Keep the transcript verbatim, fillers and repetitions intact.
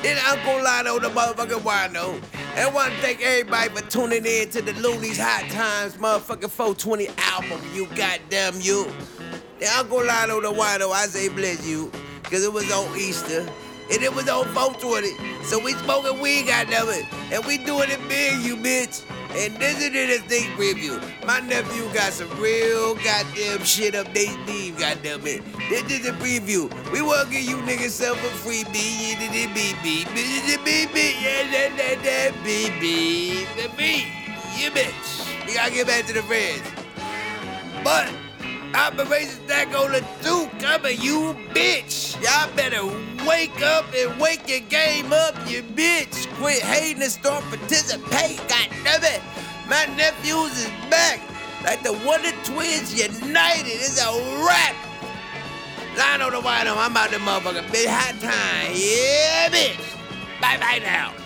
Then Uncle Lino, the motherfucking Wino. And I want to thank everybody for tuning in to the Looney's Hot Times motherfucking four twenty album, you goddamn you. The Uncle Lino, the Wino, I say bless you, because it was on Easter. And it was on four twenty. So we smoking weed, goddamn it. And we doing it big, you bitch. And this is the sneak preview. My nephew got some real goddamn shit up they sleeve, goddamn it. This is a preview. We wanna give you niggas some for free, B, B, B, B, B, B, B, yeah, that, that, that, B, B, B, B, you bitch. We gotta get back to the friends. But Operation Stack on the two coming, you bitch. Y'all better wake up and wake your game up, you bitch. Quit hating and start participating, goddammit. My nephews is back. Like the Wonder Twins united. It's a wrap. Line on the wide, I'm out the motherfucker. Big hot time. Yeah, bitch. Bye-bye now.